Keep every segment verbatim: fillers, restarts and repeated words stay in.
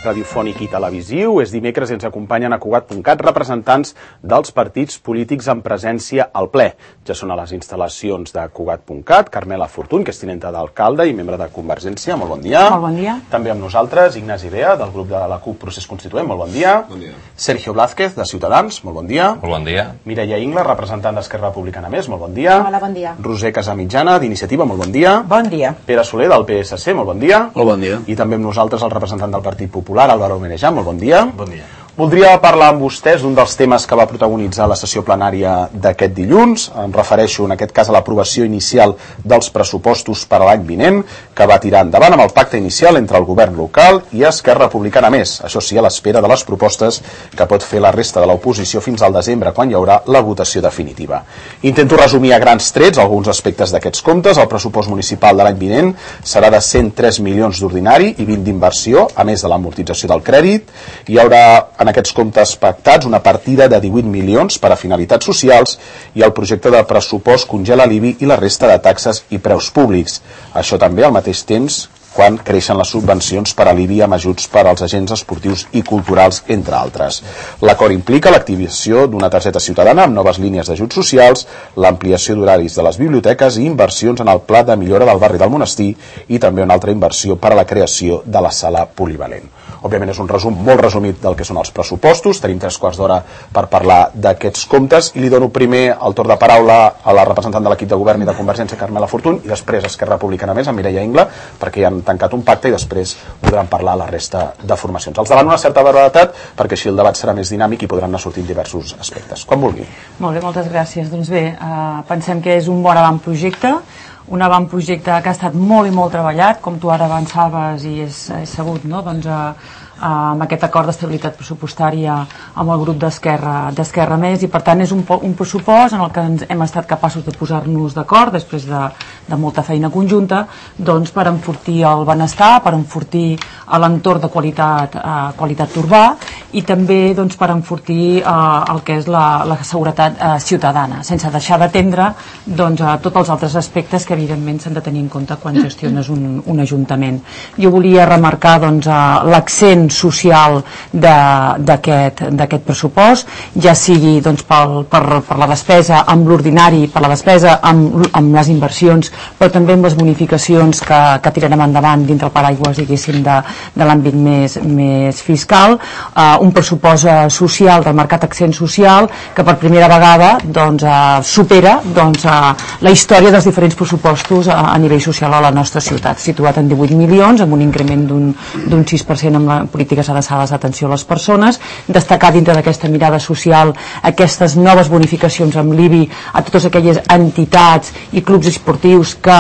radiofònic i televisiu. És dimecres i ens acompanyen a Cugat punt cat representants dels partits polítics en presència al ple. Ja són a les instal·lacions de Cugat punt cat, Carmela Fortuny, que és tinenta d'alcalde i membre de Convergència. Molt bon dia. Molt bon dia. També amb nosaltres, Ignasi Bea, del grup de la CUP Procés Constituent. Molt bon dia. Bon dia. Sergio Blázquez, de Ciutadans. Molt bon dia. Molt bon dia. Mireia Ingla, representant d'Esquerra Republicana Més. Molt bon dia. Hola, bon dia. Roser Casamitjana, d'Iniciativa. Molt bon dia. Bon dia. Pere Soler, del P S C. Molt bon dia. Molt bon dia. I també amb nosaltres el representant del Partit Popular, Álvaro Meneján. Molt bon dia. Bon dia. Voldria parlar amb vostès d'un dels temes que va protagonitzar la sessió plenària d'aquest dilluns. Em refereixo, en aquest cas, a l'aprovació inicial dels pressupostos per a l'any vinent, que va tirar endavant amb el pacte inicial entre el govern local i Esquerra Republicana Més. Això sí, a l'espera de les propostes que pot fer la resta de l'oposició fins al desembre, quan hi haurà la votació definitiva. Intento resumir a grans trets alguns aspectes d'aquests comptes. El pressupost municipal de l'any vinent serà de cent tres milions d'ordinari i vint d'inversió, a més de l'amortització del crèdit. Hi haurà, en aquests comptes pactats, una partida de divuit milions per a finalitats socials i el projecte de pressupost congela l'I B I i la resta de taxes i preus públics. Això també al mateix temps quan creixen les subvencions per a l'I B I amb ajuts per als agents esportius i culturals, entre altres. L'acord implica l'activació d'una targeta ciutadana amb noves línies d'ajuts socials, l'ampliació d'horaris de les biblioteques i inversions en el pla de millora del barri del Monestir i també una altra inversió per a la creació de la sala polivalent. Òbviament és un resum molt resumit del que són els pressupostos. Tenim tres quarts d'hora per parlar d'aquests comptes i li dono primer el torn de paraula a la representant de l'equip de govern i de Convergència, Carmela Fortuny, i després Esquerra Republicana Més, amb Mireia Ingla, perquè ja han tancat un pacte i després podran parlar la resta de formacions. Els demano una certa brevetat perquè així el debat serà més dinàmic i podran anar sortint diversos aspectes. Quan vulgui. Molt bé, moltes gràcies. Doncs bé, eh, pensem que és un bon avantprojecte, un avantprojecte que ha estat molt i molt treballat, com tu ara avançaves i és, és sabut, no? Doncs, eh, amb aquest acord d'estabilitat pressupostària amb el grup d'Esquerra d'Esquerra Més, i per tant és un, un pressupost en el que ens hem estat capaços de posar-nos d'acord després de, de molta feina conjunta, doncs per enfortir el benestar, per enfortir l'entorn de qualitat, eh, qualitat urbà i també doncs, per enfortir eh, el que és la, la seguretat eh, ciutadana, sense deixar d'atendre doncs, a tots els altres aspectes que evidentment s'han de tenir en compte quan gestiones un, un ajuntament. Jo volia remarcar doncs, l'accent social d'aquest d'aquest pressupost, ja sigui doncs, pel, per, per la despesa amb l'ordinari, per la despesa amb, amb les inversions, però també amb les bonificacions que, que tirarem endavant dintre el paraigües, diguéssim, de, de l'àmbit més, més fiscal, uh, un pressupost uh, social, del marcat accent social, que per primera vegada doncs, uh, supera doncs, uh, la història dels diferents pressupostos uh, a nivell social a la nostra ciutat, situat en divuit milions, amb un increment d'un sis per cent amb la polítiques adreçades d'atenció a les persones, destacar dintre d'aquesta mirada social aquestes noves bonificacions amb l'I B I a totes aquelles entitats i clubs esportius que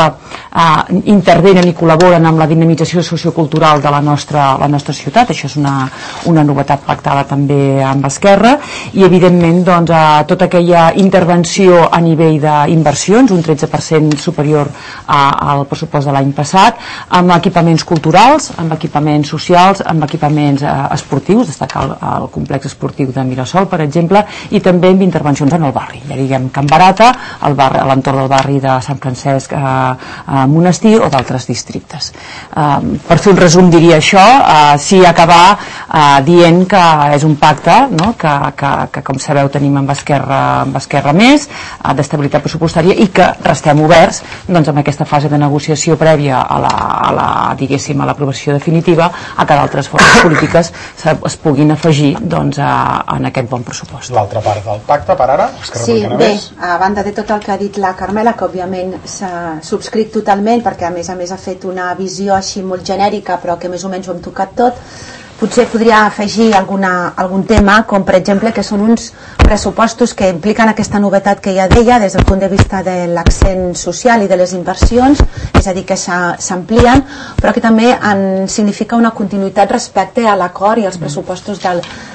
eh, intervenen i col·laboren amb la dinamització sociocultural de la nostra, la nostra ciutat. Això és una, una novetat pactada també amb Esquerra, i evidentment doncs, eh, tota aquella intervenció a nivell d'inversions, un tretze per cent superior a, al pressupost de l'any passat, amb equipaments culturals, amb equipaments socials, amb equipaments eh, esportius, destacar el, el complex esportiu de Mirasol, per exemple, i també amb intervencions en el barri, ja diguem Can Barata, al barri, a l'entorn del barri de Sant Francesc eh, a Monestir o d'altres districtes. Eh, per fer un resum diria això, eh, sí acabar eh, dient que és un pacte, no? que, que, que com sabeu tenim amb Esquerra, amb Esquerra Més, eh, d'estabilitat pressupostària, i que restem oberts doncs, amb aquesta fase de negociació prèvia a la, a la, diguéssim, a l'aprovació definitiva, a que d'altres formes polítiques es puguin afegir doncs, a, en aquest bon pressupost. L'altra part del pacte, per ara, Esquerra Sí, Republicana bé, Més. a banda de tot el que ha dit la Carmela, que òbviament s'ha subscrit totalment, perquè a més a més ha fet una visió així molt genèrica, però que més o menys ho hem tocat tot, potser podria afegir alguna, algun tema, com per exemple que són uns pressupostos que impliquen aquesta novetat que ja deia des del punt de vista de l'accent social i de les inversions, és a dir, que s'amplien, però que també en significa una continuïtat respecte a l'acord i als pressupostos del,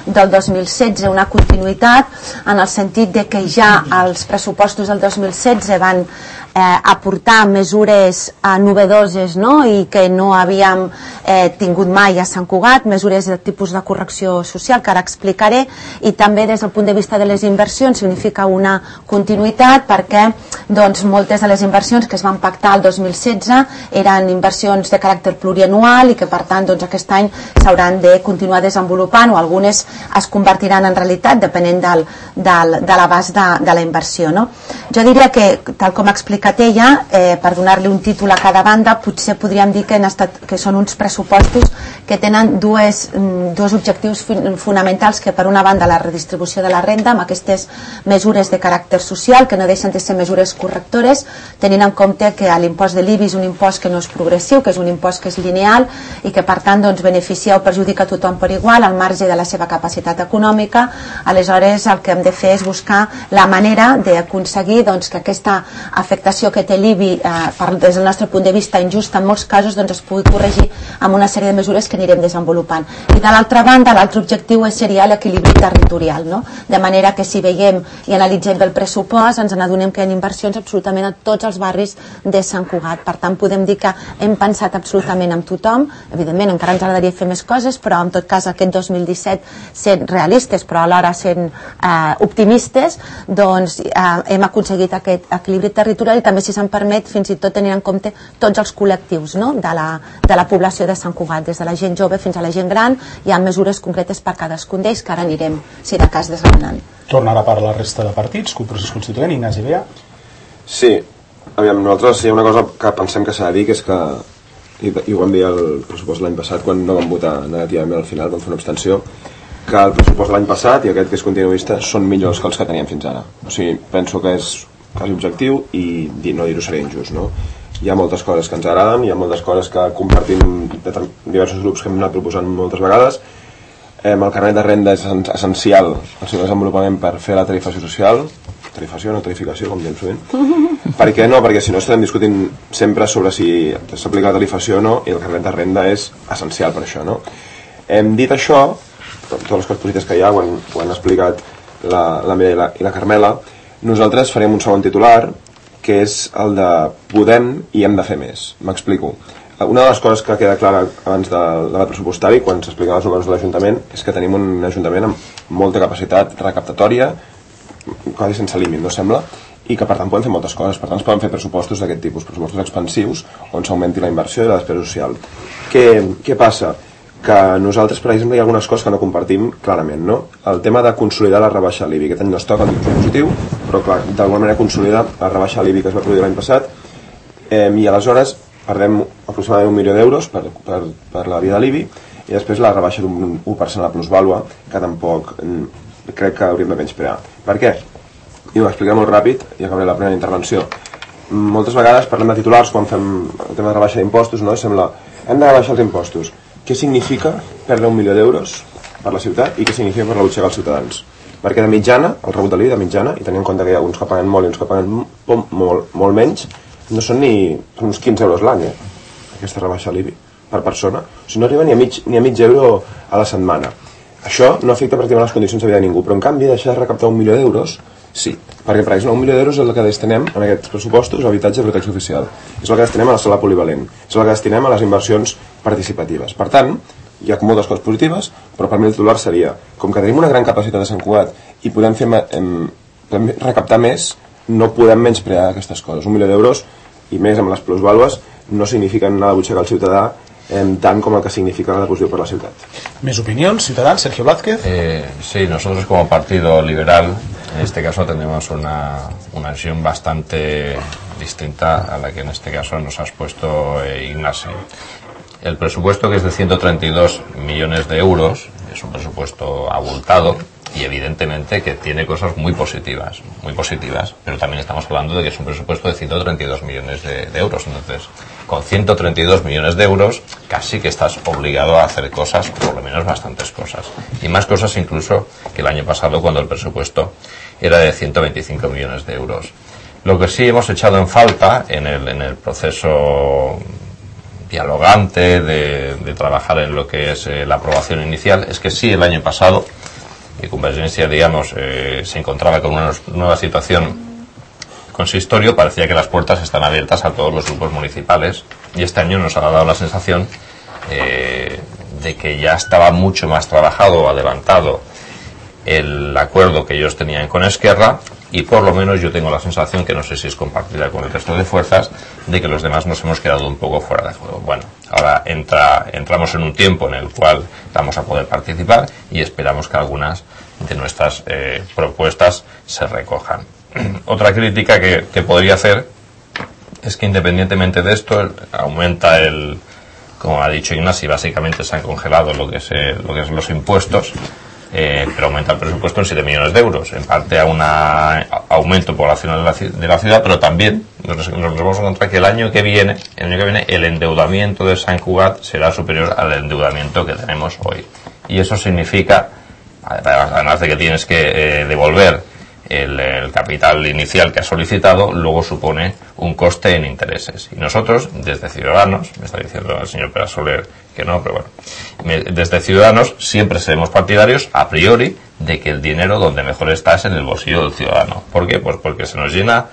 del dos mil setze, una continuïtat en el sentit de que ja els pressupostos del dos mil setze van eh, aportar mesures eh, novedoses, no? I que no havíem eh, tingut mai a Sant Cugat, mesures de tipus de correcció social que ara explicaré, i també des del punt de vista de les inversions significa una continuïtat perquè doncs, moltes de les inversions que es van pactar el dos mil setze eren inversions de caràcter plurianual i que per tant doncs, aquest any s'hauran de continuar desenvolupant o algunes es convertiran en realitat depenent del, del, de l'abast de, de la inversió, no? Jo diria que, tal com ha explicat ella, eh, per donar-li un títol a cada banda, potser podríem dir que, han estat, que són uns pressupostos que tenen dues, dos objectius fonamentals, que per una banda la redistribució de la renda amb aquestes mesures de caràcter social que no deixen de ser mesures correctores, tenint en compte que l'impost de l'I B I és un impost que no és progressiu, que és un impost que és lineal i que per tant doncs, beneficia o perjudica a tothom per igual al marge de la seva capacitat econòmica. Aleshores el que hem de fer és buscar la manera d'aconseguir doncs, que aquesta afectació que té l'I B I eh, per, des del nostre punt de vista injusta en molts casos doncs, es pugui corregir amb una sèrie de mesures que anirem desenvolupant. I de l'altra banda l'altre objectiu seria l'equilibri territorial, no? De manera que si veiem i analitzem el pressupost ens n'adonem que hi ha inversions absolutament a tots els barris de Sant Cugat. Per tant podem dir que hem pensat absolutament amb tothom, evidentment encara ens agradaria fer més coses, però en tot cas aquest dos mil disset sent realistes però alhora sent eh, optimistes, doncs eh, hem aconseguit aquest equilibri territorial i també, si se'n permet, fins i tot tenint en compte tots els col·lectius, no? de, la, de la població de Sant Cugat, des de la gent jove fins a la gent gran. Hi ha mesures concretes per cadascun d'ells que ara anirem, si de cas, desgranant. Torna ara per la resta de partits, el procés constituent. Ignasi Bea. Sí, aviam, nosaltres hi ha una cosa que pensem que s'ha de dir, que és que, i, i ho vam dir al pressupost l'any passat quan no vam votar negativament al final, vam fer una abstenció, que el pressupost de l'any passat i aquest que és continuista són millors que els que teníem fins ara. O sigui, penso que és quasi objectiu i no dir-ho seria injust, no? Hi ha moltes coses que ens agraden, hi ha moltes coses que compartim diversos grups que hem anat proposant moltes vegades. Eh, el carnet de renda és essencial al seu desenvolupament per fer la tarifació social, tarifació, no tarificació, com diem sovint. Per què no? Perquè si no estarem discutint sempre sobre si s'aplica la tarifació o no, i el carnet de renda és essencial per això, no? Hem dit això, totes les coses positives que hi ha, ho han, ho han explicat la, la Mireia i la, i la Carmela. Nosaltres farem un segon titular, que és el de podem i hem de fer més. M'explico. Una de les coses que queda clara abans del debat pressupostari, quan s'expliquen les operacions de l'Ajuntament, és que tenim un Ajuntament amb molta capacitat recaptatòria, quasi sense límit, no sembla, i que per tant poden fer moltes coses. Per tant es poden fer pressupostos d'aquest tipus, pressupostos expansius, on s'augmenti la inversió i la despesa social. Què, què passa? Que nosaltres, per exemple, hi ha algunes coses que no compartim clarament, no? El tema de consolidar la rebaixa a l'I B I. Aquest any no es toca en tipus positiu, però clar, d'alguna manera consolidar la rebaixa a l'I B I que es va produir l'any passat, eh, i aleshores perdem aproximadament un milió d'euros per, per, per la via de l'I B I, i després la rebaixa d'un u per cent a la plusvàlua, que tampoc mm, crec que hauríem de menysprear. Per què? I ho explicaré molt ràpid, i acabaré la primera intervenció. Moltes vegades parlem de titulars quan fem el tema de rebaixa d'impostos, no? I sembla, hem de rebaixar els impostos. Què significa perdre un milió d'euros per la ciutat i què significa per la butxaca als ciutadans? Perquè de mitjana, el rebut de l'I B I de mitjana, i tenint en compte que hi ha uns que paguen molt i uns que paguen molt, molt, molt menys, no són ni són uns quinze euros l'any, eh? Aquesta rebaixa a l'I B I per persona. O sigui, no arriba ni a mig, ni a mig euro a la setmana. Això no afecta pràcticament les condicions de vida de ningú, però en canvi deixar de recaptar un milió d'euros, sí. Perquè, per exemple, un milió d'euros és el que destinem en aquests pressupostos a habitatge de protecció oficial. És el que destinem a la sala polivalent. És el que destinem a les inversions participatives. Per tant, hi ha moltes coses positives, però per mi el titular seria, com que tenim una gran capacitat de Sant Cugat i podem, fer, em, podem recaptar més, no podem menysprear aquestes coses. Un milió d'euros, i més amb les plusvàlues, no signifiquen anar a la butxaca al ciutadà eh, tant com el que significa la deposició per la ciutat. Més opinions, Ciutadans, Sergio Blázquez. Eh, sí, nosotros como partido liberal, en este caso tenemos una, una visión bastante distinta a la que en este caso nos has puesto eh, Ignasi. El presupuesto, que es de ciento treinta y dos millones de euros, es un presupuesto abultado y evidentemente que tiene cosas muy positivas, muy positivas, pero también estamos hablando de que es un presupuesto de ciento treinta y dos millones de, de euros. Entonces, con ciento treinta y dos millones de euros casi que estás obligado a hacer cosas, por lo menos bastantes cosas, y más cosas incluso que el año pasado, cuando el presupuesto era de ciento veinticinco millones de euros. Lo que sí hemos echado en falta en el, en el proceso dialogante de, de trabajar en lo que es eh, la aprobación inicial es que sí, el año pasado que Convergencia, digamos, eh, se encontraba con una nueva situación consistorio, parecía que las puertas están abiertas a todos los grupos municipales, y este año nos ha dado la sensación eh, de que ya estaba mucho más trabajado o adelantado el acuerdo que ellos tenían con Esquerra, y por lo menos yo tengo la sensación, que no sé si es compartida con el resto de fuerzas, de que los demás nos hemos quedado un poco fuera de juego. Bueno, ahora entra, entramos en un tiempo en el cual vamos a poder participar y esperamos que algunas de nuestras eh, propuestas se recojan. Otra crítica que, que podría hacer es que, independientemente de esto, aumenta el, como ha dicho Ignasi, básicamente se han congelado lo que es, eh, lo que es los impuestos, eh, pero aumenta el presupuesto en siete millones de euros, en parte a un aumento poblacional de la, de la ciudad, pero también nos, nos vamos a encontrar que el año que viene, el año que viene, el endeudamiento de Sant Cugat será superior al endeudamiento que tenemos hoy. Y eso significa, además de que tienes que eh, devolver El, el capital inicial que ha solicitado, luego supone un coste en intereses. Y nosotros, desde Ciudadanos, me está diciendo el señor Pera Soler que no, pero bueno, me, desde Ciudadanos siempre seremos partidarios, a priori, de que el dinero donde mejor está es en el bolsillo del ciudadano. ¿Por qué? Pues porque se nos llena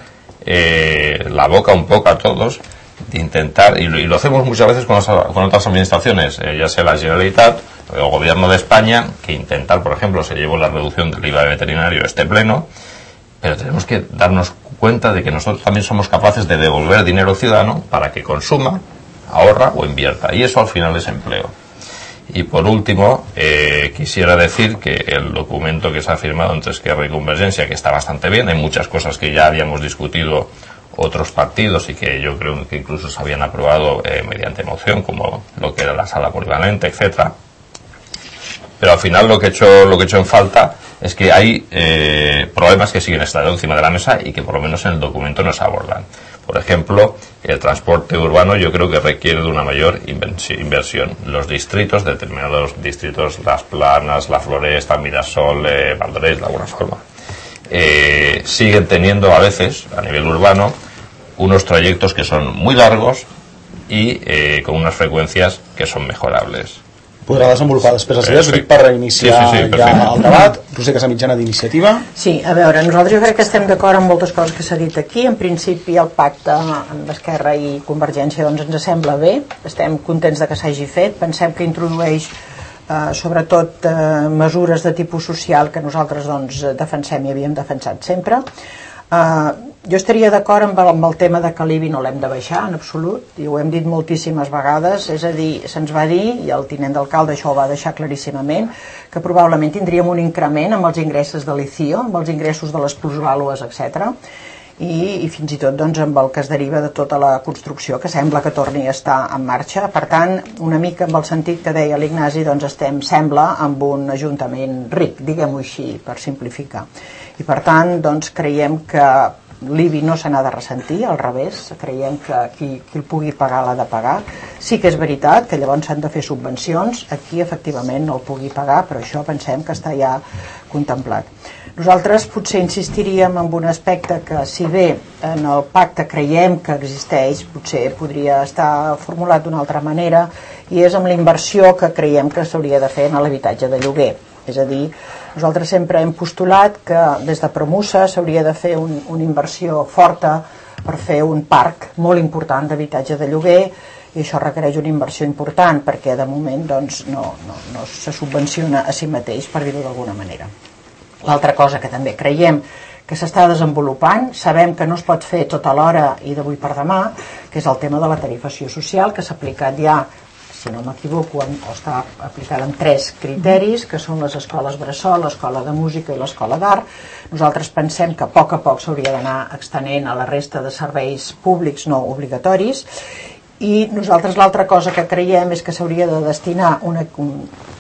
eh, la boca un poco a todos de intentar, y lo, y lo hacemos muchas veces con, con otras administraciones, eh, ya sea la Generalitat o el Gobierno de España, que intentar, por ejemplo, se llevó la reducción del I V A veterinario este pleno, pero tenemos que darnos cuenta de que nosotros también somos capaces de devolver dinero al ciudadano para que consuma, ahorra o invierta, y eso al final es empleo. Y por último, eh, quisiera decir que el documento que se ha firmado entre Esquerra y Convergencia, que está bastante bien, hay muchas cosas que ya habíamos discutido otros partidos y que yo creo que incluso se habían aprobado eh, mediante moción, como lo que era la sala polivalente, etcétera. Pero al final lo que he hecho, lo que he hecho en falta es que hay eh, problemas que siguen estando encima de la mesa y que por lo menos en el documento no se abordan. Por ejemplo, el transporte urbano yo creo que requiere de una mayor inversión. Los distritos, determinados distritos, Las Planas, La Floresta, Mirasol, eh, Valdorés, de alguna forma, eh, siguen teniendo a veces, a nivel urbano, unos trayectos que son muy largos y eh, con unas freqüències que són mejorables. Podrà desenvolupar després les idees, ho dic per reiniciar sí, sí, sí, ja el debat. Roser Casamitjana, d'Iniciativa. Sí, a veure, nosaltres jo crec que estem d'acord amb moltes coses que s'ha dit aquí. En principi el pacte amb Esquerra i Convergència doncs ens sembla bé, estem contents de que s'hagi fet, pensem que introdueix eh, sobretot eh, mesures de tipus social que nosaltres doncs defensem i havíem defensat sempre. Uh, jo estaria d'acord amb, amb el tema de que l'I B I no l'hem de baixar en absolut, i ho hem dit moltíssimes vegades, és a dir, se'ns va dir, i el tinent d'alcalde això ho va deixar claríssimament, que probablement tindríem un increment amb els ingressos de l'I C I O, amb els ingressos de les plusvàlues, etcètera, i, i fins i tot doncs, amb el que es deriva de tota la construcció, que sembla que torni a estar en marxa. Per tant, una mica amb el sentit que deia l'Ignasi, doncs estem, sembla, amb un ajuntament ric, diguem-ho així, per simplificar. I per tant, doncs, creiem que l'I B I no se n'ha de ressentir, al revés, creiem que qui, qui el pugui pagar l'ha de pagar. Sí que és veritat que llavors s'han de fer subvencions, aquí efectivament no el pugui pagar, però això pensem que està ja contemplat. Nosaltres potser insistiríem en un aspecte que, si bé en el pacte creiem que existeix, potser podria estar formulat d'una altra manera, i és amb la inversió que creiem que s'hauria de fer en l'habitatge de lloguer. És a dir, nosaltres sempre hem postulat que des de Promusa s'hauria de fer un, una inversió forta per fer un parc molt important d'habitatge de lloguer, i això requereix una inversió important perquè de moment doncs, no, no, no se subvenciona a si mateix, per dir-ho d'alguna manera. L'altra cosa que també creiem que s'està desenvolupant, sabem que no es pot fer tot alhora i d'avui per demà, que és el tema de la tarifació social, que s'ha aplicat ja, si no m'equivoco, està aplicada en tres criteris, que són les escoles bressol, l'escola de música i l'escola d'art. Nosaltres pensem que a poc a poc s'hauria d'anar extenent a la resta de serveis públics no obligatoris, i nosaltres l'altra cosa que creiem és que s'hauria de destinar una, un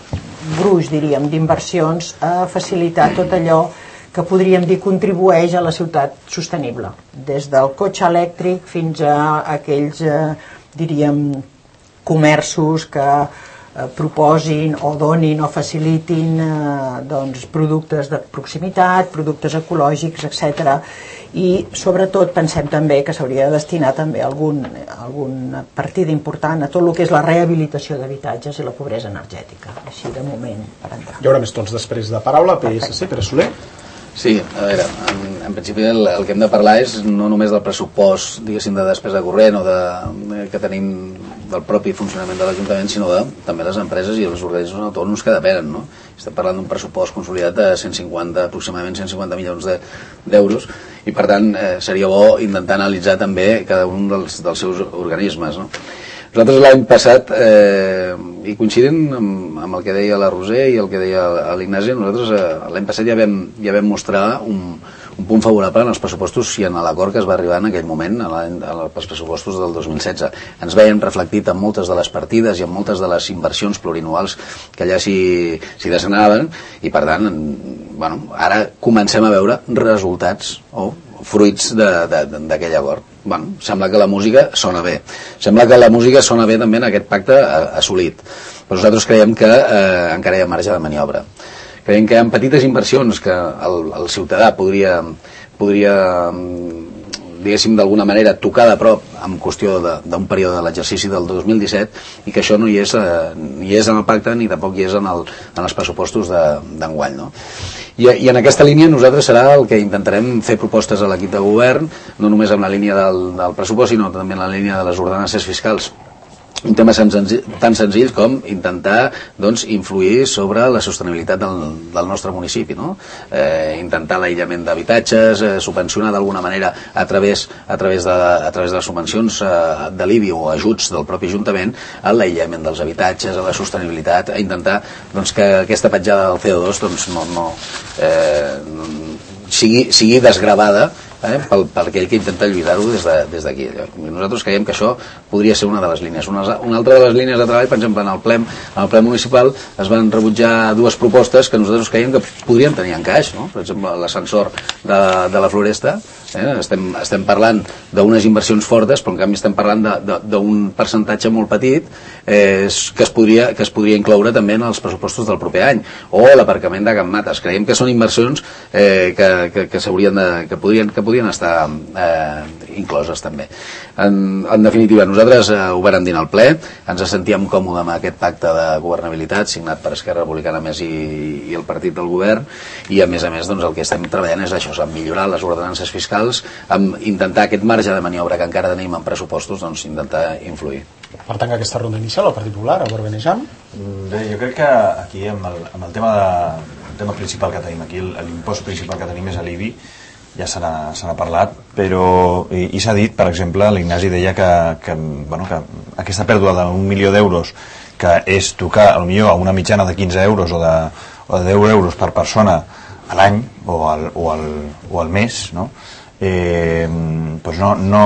gruix, diríem, d'inversions a facilitar tot allò que podríem dir contribueix a la ciutat sostenible, des del cotxe elèctric fins a aquells, eh, diríem, comerços que eh, proposin o donin o facilitin eh, doncs, productes de proximitat, productes ecològics, etcètera. I sobretot pensem també que s'hauria de destinar també algun, alguna partida important a tot el que és la rehabilitació d'habitatges i la pobresa energètica, així de moment per entrar. Hi haurà més tons després de paraula. P S C, Pere Soler. Sí, a veure, en, en principi el, el que hem de parlar és no només del pressupost, diguéssim, de despesa corrent o de, de, que tenim del propi funcionament de l'Ajuntament, sinó de també les empreses i els organismes autònoms que depenen, no? Estem parlant d'un pressupost consolidat de cent cinquanta, aproximadament cent cinquanta milions d'euros, i per tant eh, seria bo intentar analitzar també cada un dels, dels seus organismes, no? Nosaltres l'any passat, eh, i coincidint amb, amb el que deia la Roser i el que deia l'Ignasi, nosaltres eh, l'any passat ja vam, ja vam mostrar un, un punt favorable en els pressupostos i en l'acord que es va arribar en aquell moment, als pressupostos del dos mil setze. Ens veiem reflectit en moltes de les partides i en moltes de les inversions plurianuals que allà s'hi desenaven, i per tant, bueno, ara comencem a veure resultats o fruits d'aquell acord. Bueno, sembla que la música sona bé. Sembla que la música sona bé també en aquest pacte assolit. Però nosaltres creiem que eh, encara hi ha marge de maniobra. Creiem que hi ha petites inversions que el, el ciutadà podria, podria diguéssim, d'alguna manera tocar de prop en qüestió d'un període de l'exercici del dos mil disset, i que això no hi és, eh, ni és en el pacte ni tampoc hi és en, el, en els pressupostos d'enguany, no? I, I en aquesta línia nosaltres serà el que intentarem fer propostes a l'equip de govern, no només en la línia del, del pressupost, sinó també en la línia de les ordenances fiscals. Un tema tan senzill, tan senzill com intentar, doncs, influir sobre la sostenibilitat del, del nostre municipi, no? Eh, intentar l'aïllament d'habitatges, eh, subvencionar d'alguna manera a través, a través, de, a través de les subvencions eh, de l'I B I o ajuts del propi Ajuntament a l'aïllament dels habitatges, a la sostenibilitat, a intentar, doncs, que aquesta petjada del C O dos, doncs, no, no, eh, sigui, sigui desgravada Eh, pel, per aquell que intenta lluitar-ho des d'aquí. De, nosaltres creiem que això podria ser una de les línies. Una, una altra de les línies de treball, per exemple, en el ple, en el ple municipal es van rebutjar dues propostes que nosaltres creiem que podrien tenir encaix, no? Per exemple, l'ascensor de, de la Floresta, eh? estem, estem parlant d'unes inversions fortes, però en canvi estem parlant d'un percentatge molt petit eh, que, es podria, que es podria incloure també en els pressupostos del proper any, o l'aparcament de Can Mates. Creiem que són inversions eh, que, que, que s'haurien de, que podrien, que podrien estar eh, incloses també. En, en definitiva, nosaltres eh, ho vàrem dir al ple, ens sentíem còmode amb aquest pacte de governabilitat signat per Esquerra Republicana Més i, i el partit del govern, i a més a més doncs, el que estem treballant és això, en millorar les ordenances fiscals, amb intentar aquest marge de maniobra que encara tenim en pressupostos, doncs intentar influir. Per tancar aquesta ronda inicial, el Partit Popular, Albert Benejam. Bé, jo crec que aquí amb el, amb el tema de, el tema principal que tenim aquí, l'impost principal que tenim és l'I B I, ja se n'ha parlat, però i, i s'ha dit, per exemple, l'Ignasi deia que, que, bueno, que aquesta pèrdua d'un milió d'euros, que és tocar potser a una mitjana de quinze euros o de, o de deu euros per persona a l'any o, al, o, al, o al mes, no? Eh, doncs no, no,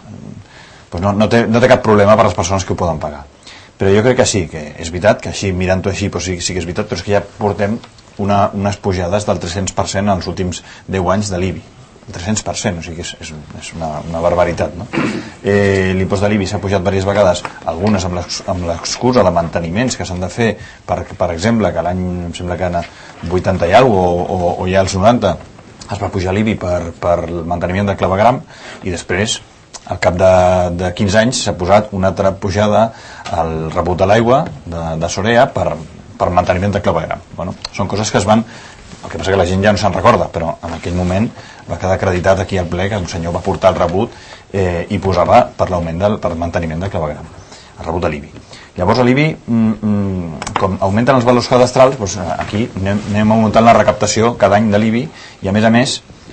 doncs no, no, té, no té cap problema per a les persones que ho poden pagar. Però jo crec que sí, que és veritat, que així, mirant-ho així, doncs sí, sí que és veritat, però és que ja portem una, unes pujades del tres-cents per cent en els últims deu anys de l'I B I. tres-cents per cent, o sigui que és, és, és una, una barbaritat, no? Eh, l'impost de l'I B I s'ha pujat diverses vegades, algunes amb l'excusa de manteniments que s'han de fer, per, per exemple, que l'any em sembla que en vuitanta i alguna cosa, o, o, o ja als noranta es va pujar l'I B I per, per el manteniment de clavegram, i després al cap de, de quinze anys s'ha posat una altra pujada al rebut de l'aigua de, de Sorea per, per manteniment de clavegram. Bueno, són coses que es van... El que passa que la gent ja no se'n recorda, però en aquell moment va quedar acreditat aquí al ple que un senyor va portar el rebut eh, i posava per l'augment del per manteniment de clavegram, el rebut de l'I B I. Llavors l'I B I, mm, com augmenten els valors cadastrals, doncs aquí anem, anem augmentant la recaptació cada any de l'I B I, i a més a més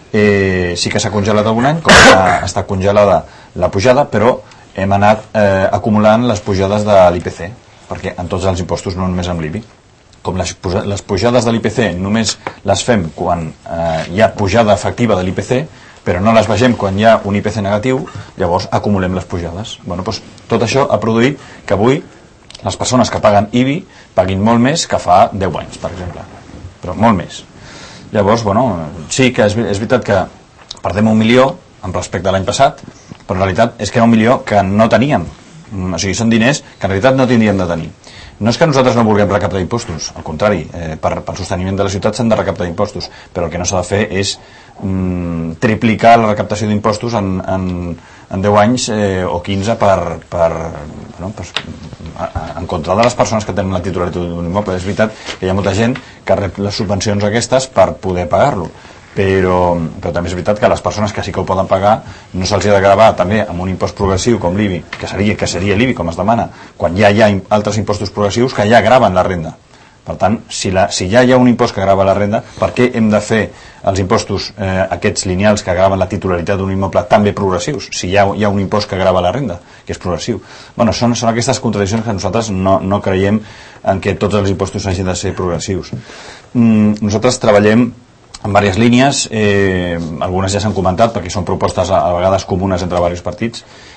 eh, sí que s'ha congelat algun any, com que està congelada la pujada, però hem anat eh, acumulant les pujades de l'I P C, perquè en tots els impostos, no només amb l'I B I. Com les, les pujades de l'I P C només les fem quan eh, hi ha pujada efectiva de l'I P C, però no les vegem quan hi ha un I P C negatiu, llavors acumulem les pujades. Bueno, doncs, tot això ha produït que avui les persones que paguen I B I paguin molt més que fa deu anys, per exemple, però molt més. Llavors, bueno, sí que és, és veritat que perdem un milió amb respecte a l'any passat, però en realitat és que era un milió que no teníem, o sigui, són diners que en realitat no tindríem de tenir. no és que nosaltres no vulguem recaptar impostos, al contrari, eh, per, per sosteniment de la ciutat s'han de recaptar impostos, però el que no s'ha de fer és mm, triplicar la recaptació d'impostos en, en, en deu anys eh, o quinze per, per, no, per, en contra de les persones que tenen la titularitat d'un immoble. És veritat que hi ha molta gent que rep les subvencions aquestes per poder pagar-lo, però, però també és veritat que les persones que sí que ho poden pagar no se'ls ha de gravar també amb un impost progressiu com l'I B I, que seria, que seria l'I B I com es demana, quan ja hi ha altres impostos progressius que ja graven la renda. Per tant, si, la, si ja hi ha un impost que grava la renda, per què hem de fer els impostos eh, aquests lineals que graven la titularitat d'un immoble també progressius, si hi ha, hi ha un impost que grava la renda, que és progressiu? Bueno, són, són aquestes contradiccions que nosaltres no, no creiem en que tots els impostos hagin de ser progressius. Mm, nosaltres treballem en diverses línies, eh, algunes ja s'han comentat perquè són propostes a, a vegades comunes entre diversos partits,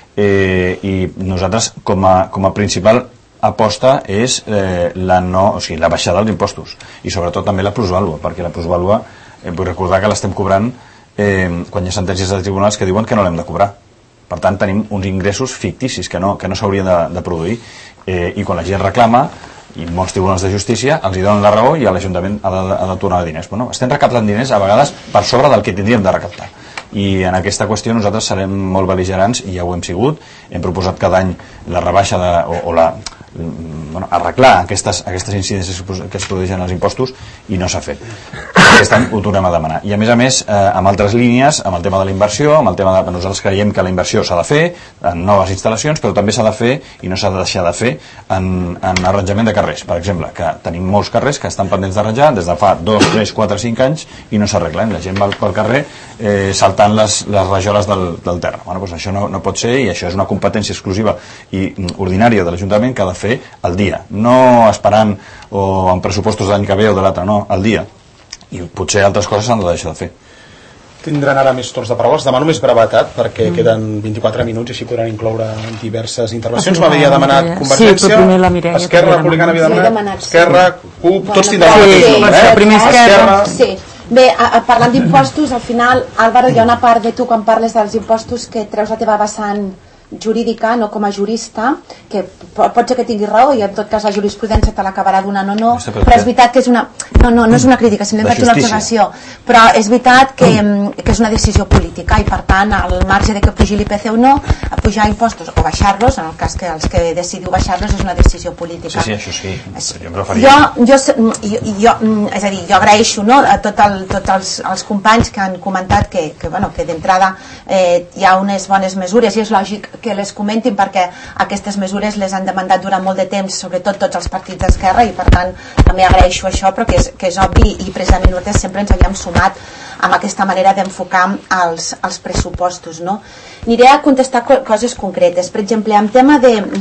eh, i nosaltres com a, com a principal aposta és eh, la, no, o sigui, la baixada dels impostos i sobretot també la plusvàlua, perquè la plusvàlua eh, vull recordar que l'estem cobrant eh, quan hi ha sentències de tribunals que diuen que no l'hem de cobrar. Per tant tenim uns ingressos ficticis que no, que no s'haurien de, de produir, eh, i quan la gent reclama i molts tribunals de justícia els hi donen la raó i l'Ajuntament ha, de, ha de tornar diners. Bueno, estem recaptant diners a vegades per sobre del que tindríem de recaptar, i en aquesta qüestió nosaltres serem molt bel·ligerants i ja ho hem sigut. Hem proposat cada any la rebaixa de, o, o la, bueno, arreglar aquestes, aquestes incidències que es produeixen als impostos, i no s'ha fet. Aquest any ho tornem a demanar. I a més a més, eh, amb altres línies, amb el tema de la inversió, amb el tema de, nosaltres creiem que la inversió s'ha de fer en noves instal·lacions, però també s'ha de fer, i no s'ha de deixar de fer, en, en arranjament de carrers, per exemple, que tenim molts carrers que estan pendents d'arranjar des de fa dos, tres, quatre, cinc anys i no s'arreglen. La gent va pel carrer eh, saltant les, les rajoles del, del terra. Bueno, doncs això no, no pot ser, i això és una competència exclusiva i ordinària de l'Ajuntament que ha de fer al dia, no esperant o amb pressupostos de l'any que ve o de l'altre, no, al dia. I potser altres coses s'han de deixar de fer. Tindran ara més torns de paraules. Demano més brevetat perquè mm. queden vint-i-quatre minuts i així podran incloure diverses intervencions. M'havia demanat Convergència, sí, Esquerra Republicana havia demanat, sí, Esquerra, C U P, tots tindran el mateix nombre, eh? Primer Esquerra. Sí. Bé, a, a, parlant d'impostos, al final, Álvaro, hi ha una part de tu quan parles dels impostos que treus la teva vessant jurídica, no com a jurista, que pot ser que tingui raó i en tot cas la jurisprudència te l'acabarà donant o no, però és veritat que és una no, no, no és una crítica, simplement faig una observació, però és veritat que, que és una decisió política i per tant al marge de que pugi l'I P C o no, pujar impostos o baixar-los, en el cas que els que decidiu baixar-los és una decisió política. Sí, sí, això sí. Jo em referia. Jo, jo, jo, jo, és a dir, jo agraeixo, no, a tot el, tots els, els companys que han comentat que, que, bueno, que d'entrada eh, hi ha unes bones mesures i és lògic que les comentin perquè aquestes mesures les han demandat durant molt de temps, sobretot tots els partits d'esquerra, i per tant també agraeixo això, però que és, que és obvi, i precisament nosaltres sempre ens havíem sumat amb aquesta manera d'enfocar els, els pressupostos, no? Aniré a contestar coses concretes. Per exemple, en tema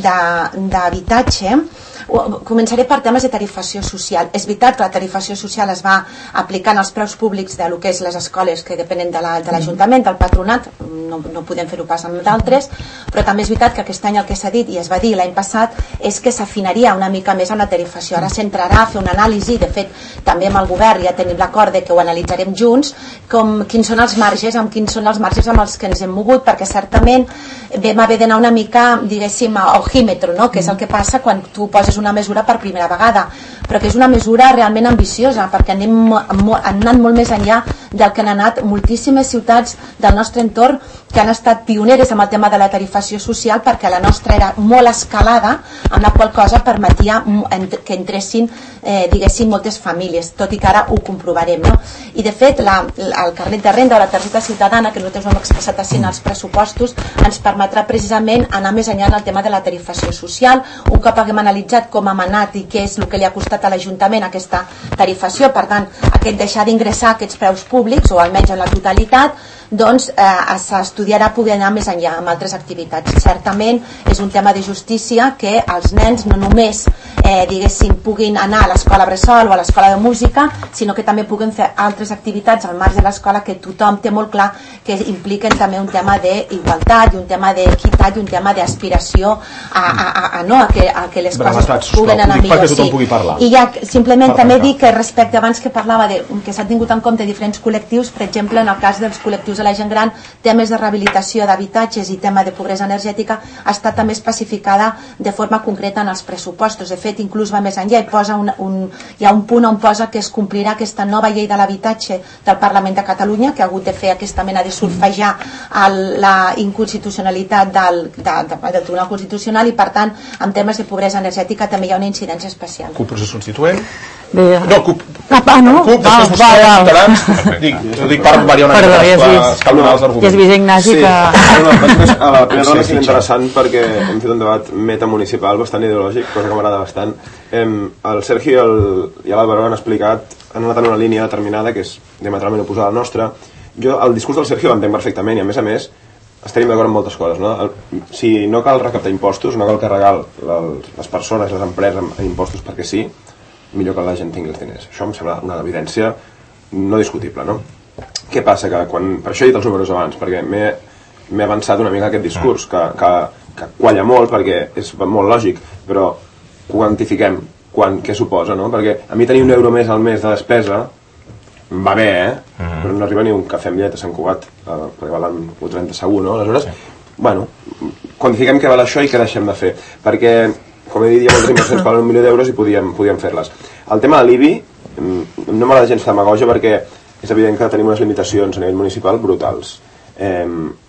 d'habitatge, començaré per temes de tarifació social. És veritat que la tarifació social es va aplicant als preus públics de lo que és les escoles que depenen de l'Ajuntament, la, de del patronat, no, no podem fer-ho pas amb d'altres, però també és veritat que aquest any el que s'ha dit, i es va dir l'any passat, és que s'afinaria una mica més amb la tarifació. Ara s'entrarà a fer una anàlisi, de fet, també amb el govern ja tenim l'acord de que ho analitzarem junts, com quins són els marges, amb quins són els marges amb els que ens hem mogut, perquè certament vam haver d'anar una mica, diguéssim, a ojímetro, no? Que és el que passa quan tu poses una mesura per primera vegada, però que és una mesura realment ambiciosa, perquè anem, han anat molt més enllà del que han anat moltíssimes ciutats del nostre entorn que han estat pioneres amb el tema de la tarifació social, perquè la nostra era molt escalada, amb la qual cosa permetia que entressin, eh, diguéssim, moltes famílies, tot i que ara ho comprovarem, no? I de fet la, el carnet de renda o la targeta ciutadana, que nosaltres ho hem expressat així en els pressupostos, ens permetrà precisament anar més enllà en el tema de la tarifació social. Un cop haguem analitzat com ha anat i què és el que li ha costat a l'Ajuntament aquesta tarifació, per tant, aquest deixar d'ingressar aquests preus públics, o almenys en la totalitat, doncs eh, s'estudiarà poder anar més enllà amb altres activitats. Certament és un tema de justícia que els nens no només eh, diguéssim, puguin anar a l'escola bressol o a l'escola de música, sinó que també puguen fer altres activitats al marge de l'escola que tothom té molt clar que impliquen també un tema d'igualtat i un tema d'equitat i un tema d'aspiració a, a, a, a, no, a, que, a que les Brava, coses tats, puguen anar millor. Que tothom pugui parlar. I ja simplement per també dir que respecte abans que parlava de que s'han tingut en compte diferents col·lectius, per exemple en el cas dels col·lectius inclús a la gent gran, temes de rehabilitació d'habitatges i tema de pobresa energètica està també especificada de forma concreta en els pressupostos. De fet, inclús va més enllà i posa un, un, hi ha un punt on posa que es complirà aquesta nova llei de l'habitatge del Parlament de Catalunya, que ha hagut de fer aquesta mena de surfejar el, la inconstitucionalitat del, de, de, del Tribunal Constitucional, i per tant en temes de pobresa energètica també hi ha una incidència especial. CUP procés constituent? Bé, no, CUP. Ah, no? CUP, val, després val, val. Ciutadans. Dic, dic per variar una mica les calonals d'arguments. Ja has vist, Ignasi, sí. que... No, no, a la primera ronda és interessant perquè hem fet un debat metamunicipal bastant ideològic, cosa que m'agrada bastant. El Sergi i l'Álvaro han explicat, han anat en una línia determinada que és diametralment oposada al nostre. Jo el discurs del Sergi l'entenc perfectament i a més a més estaríem d'acord en moltes coses, no? El, si no cal recaptar impostos, no cal carregar les persones, les empreses amb impostos perquè sí, millor que la gent tingui els diners. Això em sembla una evidència no discutible, no? Què passa? Que quan, per això he dit els números abans, perquè m'he avançat una mica aquest discurs, que, que, que qualla molt perquè és molt lògic, però quantifiquem quan, què suposa, no? Perquè a mi tenir un euro més al mes de despesa va bé, eh? Mm-hmm. Però no arriba ni un cafè amb llet a Sant Cugat, eh, perquè valen un euro trenta segur, no? Aleshores, sí. Bueno, quantifiquem què val això i què deixem de fer, perquè, com he dit, hi ha moltes inversions que valen un milió d'euros i podíem, podíem fer-les. El tema de l'I B I, no m'agrada gens demagogia perquè és evident que tenim unes limitacions a nivell municipal brutals. Eh,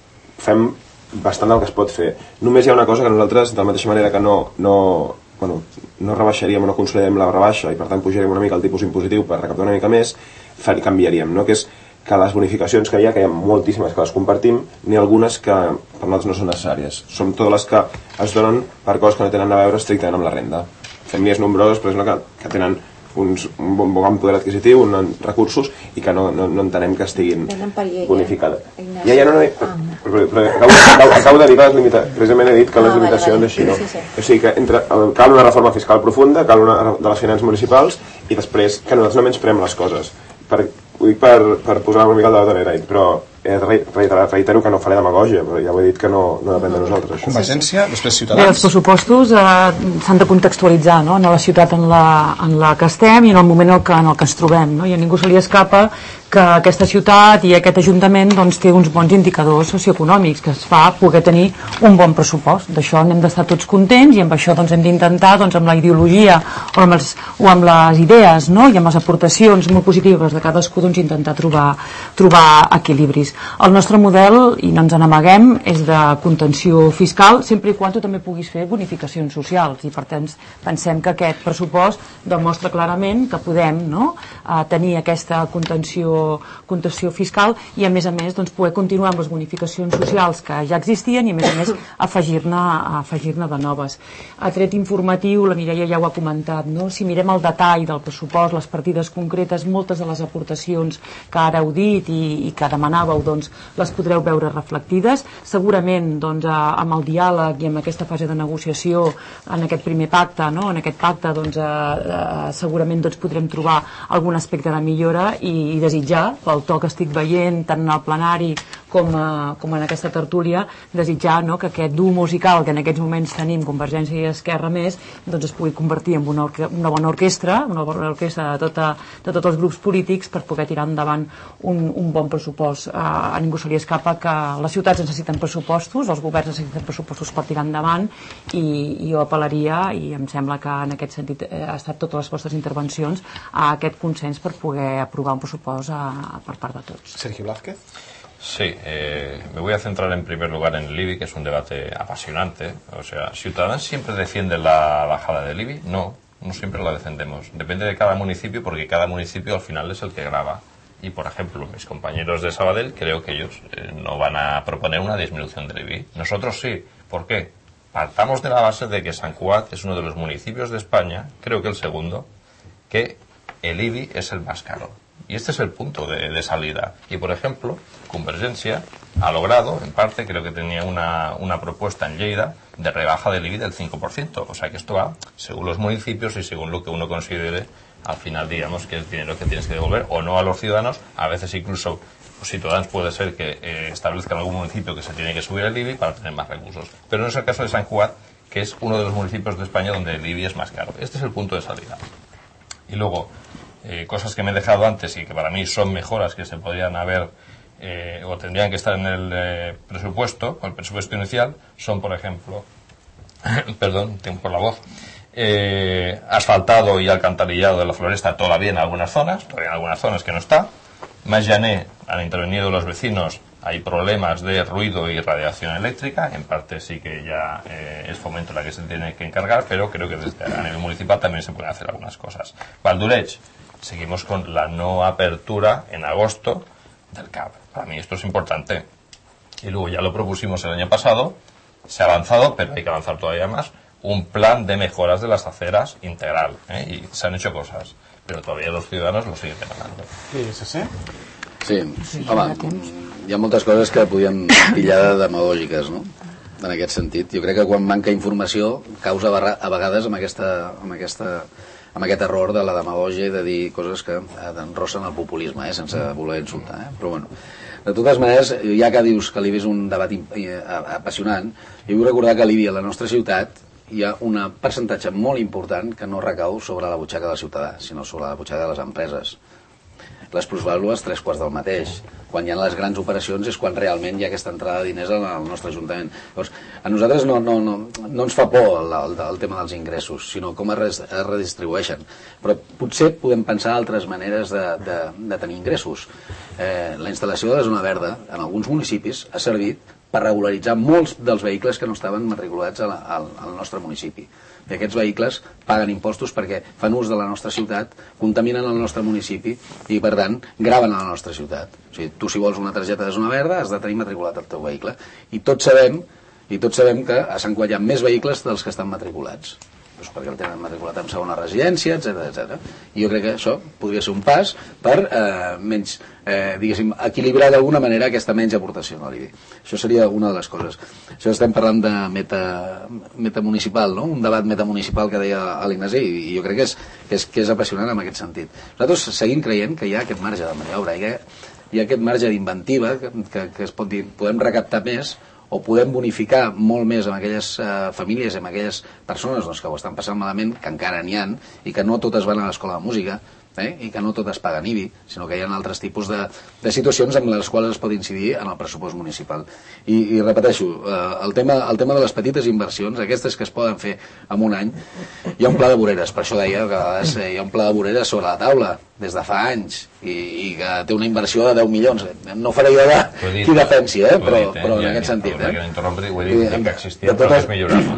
fem bastant del que es pot fer. Només hi ha una cosa que nosaltres, de la mateixa manera que no, no, bueno, no rebaixaríem o no consolidarem la rebaixa i per tant pujaríem una mica el tipus impositiu per recaptar una mica més, canviaríem, no? Que és que les bonificacions que hi ha, que hi ha moltíssimes que les compartim, ni algunes que per nosaltres no són necessàries. Són totes les que es donen per coses que no tenen a veure estrictament amb la renda. Famílies nombroses, per exemple, que, que tenen uns, un bon, bon poder adquisitiu, uns recursos, i que no, no, no entenem que estiguin bonificades. Ja, ja, no, no, però, però acabo, acabo, acabo de dir que les limitacions, precisament he dit que les limitacions així, no? O sigui que entre, cal una reforma fiscal profunda, cal una de les finances municipals, i després que nosaltres no menysprem les coses. Per, ho dic per, per posar una mica el debat en aire, però eh, reitero, reitero que no faré demagògia, però ja ho he dit que no, no depèn de nosaltres. Això. Convergència, després Ciutadans. Bé, els pressupostos eh, s'han de contextualitzar, no? En la ciutat en la, en la que estem i en el moment en el que, en el que ens trobem, no? I a ningú se li escapa que aquesta ciutat i aquest ajuntament doncs, té uns bons indicadors socioeconòmics que es fa poder tenir un bon pressupost. D'això n'hem d'estar tots contents i amb això doncs, hem d'intentar, doncs, amb la ideologia o amb, els, o amb les idees, no? I amb les aportacions molt positives de cadascú, doncs, intentar trobar, trobar equilibris. El nostre model, i no ens n'amaguem, és de contenció fiscal, sempre i quan tu també puguis fer bonificacions socials, i per tant pensem que aquest pressupost demostra clarament que podem, no? eh, tenir aquesta contenció contenció fiscal i a més a més doncs, poder continuar amb les bonificacions socials que ja existien i a més a més afegir-ne afegir-ne de noves. A tret informatiu, la Mireia ja ho ha comentat, no? Si mirem el detall del pressupost, les partides concretes, moltes de les aportacions que ara heu dit i, i que demanàveu, doncs, les podreu veure reflectides. Segurament doncs, amb el diàleg i amb aquesta fase de negociació en aquest primer pacte, no? En aquest pacte doncs, eh, eh, segurament doncs, podrem trobar algun aspecte de millora i, i desitjar pel to que estic veient tant en el plenari com, a, com en aquesta tertúlia, desitjar, no, que aquest duo musical que en aquests moments tenim Convergència i Esquerra més, doncs es pugui convertir en una, orque una bona orquestra, una bona orquestra de, tota, de tots els grups polítics per poder tirar endavant un, un bon pressupost. A, a ningú se li escapa que les ciutats necessiten pressupostos, els governs necessiten pressupostos per tirar endavant i, i jo apel·laria, i em sembla que en aquest sentit eh, ha estat totes les vostres intervencions, a aquest consens per poder aprovar un pressupost a, a, per part de tots. Sergi Blázquez. Sí, eh, me voy a centrar en primer lugar en el I B I, que es un debate apasionante. O sea, ¿Ciudadanos siempre defiende la bajada del I B I? No, no siempre la defendemos. Depende de cada municipio, porque cada municipio al final es el que grava. Y, por ejemplo, mis compañeros de Sabadell, creo que ellos eh, no van a proponer una disminución del I B I. Nosotros sí. ¿Por qué? Partamos de la base de que Sant Cugat es uno de los municipios de España, creo que el segundo, que el I B I es el más caro. Y este es el punto de, de salida. Y, por ejemplo, Convergencia ha logrado, en parte, creo que tenía una, una propuesta en Lleida de rebaja del I B I del cinco por ciento. O sea que esto va según los municipios y según lo que uno considere, al final, digamos, que es dinero que tienes que devolver o no a los ciudadanos. A veces incluso los ciudadanos puede ser que eh, establezcan algún municipio que se tiene que subir el I B I para tener más recursos. Pero no es el caso de Sant Cugat, que es uno de los municipios de España donde el I B I es más caro. Este es el punto de salida. Y luego, Eh, cosas que me he dejado antes y que para mí son mejoras que se podrían haber eh, o tendrían que estar en el eh, presupuesto, o el presupuesto inicial, son, por ejemplo, perdón, tengo por la voz, eh, asfaltado y alcantarillado de la Floresta todavía en algunas zonas, todavía en algunas zonas que no está. Mayané, han intervenido los vecinos, hay problemas de ruido y radiación eléctrica, en parte sí que ya eh, es Fomento la que se tiene que encargar, pero creo que desde a nivel municipal también se pueden hacer algunas cosas. Valdureig, seguimos con la no apertura en agosto del C A B. Para mí esto es importante. Y luego ya lo propusimos el año pasado, se ha avanzado, pero hay que avanzar todavía más, un plan de mejoras de las aceras integral, ¿eh? Y se han hecho cosas, pero todavía los ciudadanos lo siguen demandando. Sí, sí, sí. Sí, home, hi ha moltes coses que podien pillar de demagògiques, no? En aquest sentit. Jo crec que quan manca informació causa a vegades amb, aquesta, amb, aquesta, amb aquest error de la demagògia i de dir coses que enrossen el populisme, eh? Sense voler insultar. Eh? Però bueno, de totes maneres, ja que dius que l'I B I és un debat apassionant, jo vull recordar que a l'I B I, a la nostra ciutat, hi ha un percentatge molt important que no recau sobre la butxaca del ciutadà, sinó sobre la butxaca de les empreses. Les plusvàlues, tres quarts del mateix. Quan hi ha les grans operacions és quan realment hi ha aquesta entrada de diners al nostre Ajuntament. Llavors, a nosaltres no, no, no, no ens fa por el, el, el tema dels ingressos, sinó com es, es redistribueixen. Però potser podem pensar altres maneres de, de, de tenir ingressos. Eh, la instal·lació de la zona verda en alguns municipis ha servit per regularitzar molts dels vehicles que no estaven matriculats al, al, al nostre municipi. I aquests vehicles paguen impostos perquè fan ús de la nostra ciutat, contaminen el nostre municipi i, per tant, graven a la nostra ciutat. O sigui, tu, si vols una targeta de zona verda, has de tenir matriculat el teu vehicle. I tots sabem, i tots sabem que a Sant Cugat hi ha més vehicles dels que estan matriculats. Doncs perquè el tenen matriculat en segona residència, etcètera, etcètera. I jo crec que això podria ser un pas per eh, menys, eh, diguéssim, equilibrar d'alguna manera aquesta menys aportació a l'I B I. Això seria una de les coses. Això estem parlant de meta, metamunicipal, no? Un debat metamunicipal que deia l'Ignasi, i jo crec que és, que, és, que és apassionant en aquest sentit. Nosaltres seguim creient que hi ha aquest marge de maniobra, hi ha, hi ha aquest marge d'inventiva, que, que, que es pot dir, podem recaptar més, o podem bonificar molt més amb aquelles eh, famílies, amb aquelles persones doncs, que ho estan passant malament, que encara n'hi ha, i que no totes van a l'escola de música, eh, i que no totes paguen I B I, sinó que hi ha altres tipus de, de situacions amb les quals es pot incidir en el pressupost municipal. I, i repeteixo, eh, el, tema, el tema de les petites inversions, aquestes que es poden fer en un any, hi ha un pla de voreres, per això deia que a vegades hi ha un pla de voreres sobre la taula, des de fa anys, i, i que té una inversió de deu milions. No faré jo de dit, qui defensi, eh? però, dit, eh? però en ja, aquest sentit. Eh? Ho he dit, que existia, de totes,